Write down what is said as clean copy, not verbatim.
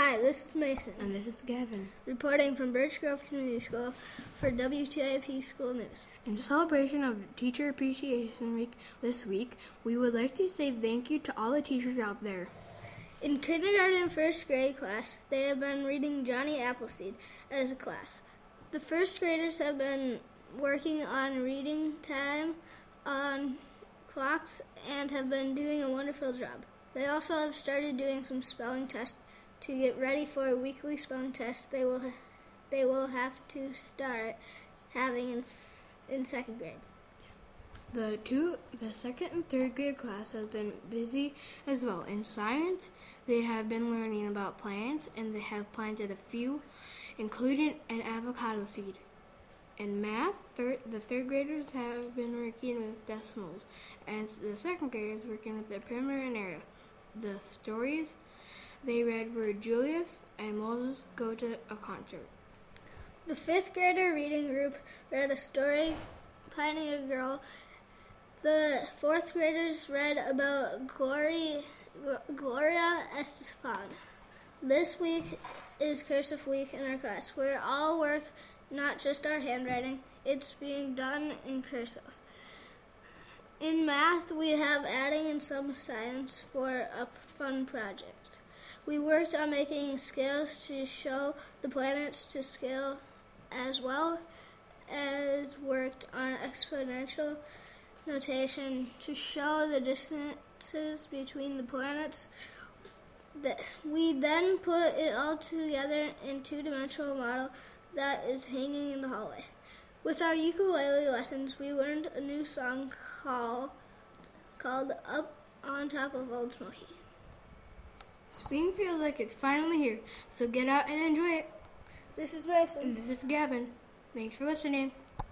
Hi, this is Mason. And this is Gavin. Reporting from Birch Grove Community School for WTIP School News. In celebration of Teacher Appreciation Week this week, we would like to say thank you to all the teachers out there. In kindergarten and first grade class, they have been reading Johnny Appleseed as a class. The first graders have been working on reading time on clocks and have been doing a wonderful job. They also have started doing some spelling tests to get ready for a weekly spelling test they will have to start having in second grade. The second and third grade class has been busy as well. In science, they have been learning about plants, and they have planted a few, including an avocado seed. In math, the third graders have been working with decimals, as the second graders working with the perimeter and area. The stories they read were Julius and Moses Go to a Concert. The fifth grader reading group read a story, Pioneer Girl. The fourth graders read about Gloria Estefan. This week is Cursive Week in our class, where all work, not just our handwriting, it's being done in cursive. In math, we have adding and some science for a fun project. We worked on making scales to show the planets to scale, as well as worked on exponential notation to show the distances between the planets. We then put it all together in two-dimensional model that is hanging in the hallway. With our ukulele lessons, we learned a new song called Up on Top of Old Smoky. Spring feels like it's finally here, so get out and enjoy it. This is Mason. And this is Gavin. Thanks for listening.